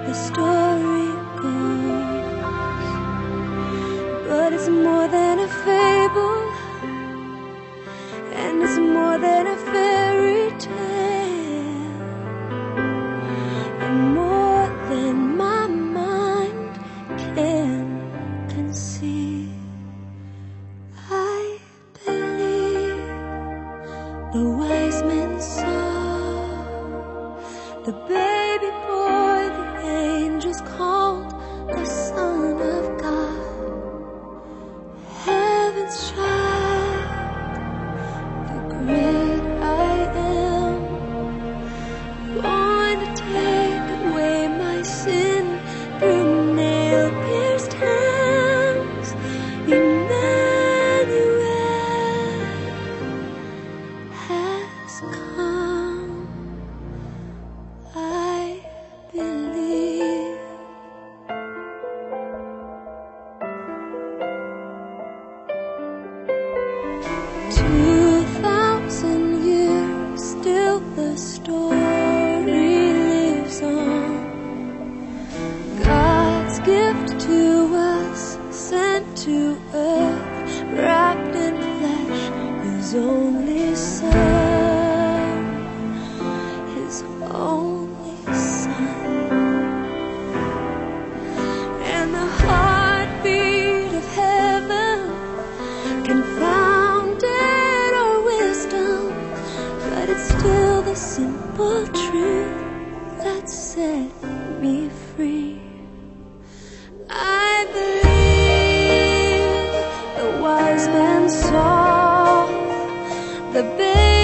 the story goes, but it's more than a fable, and it's more than a fairy tale, and more than my mind can conceive. I believe the wise men saw the baby boy the angels called the Son of God, heaven's child, the great I am, born to take away my sin through nail-pierced hands. Emmanuel has come. I believe. 2,000 years, still the story lives on. God's gift to us, sent to earth, wrapped in flesh, His only Son, His only Son. And the heartbeat of heaven confounded our wisdom, but it's still the simple truth that set me free. I believe the wise men saw the baby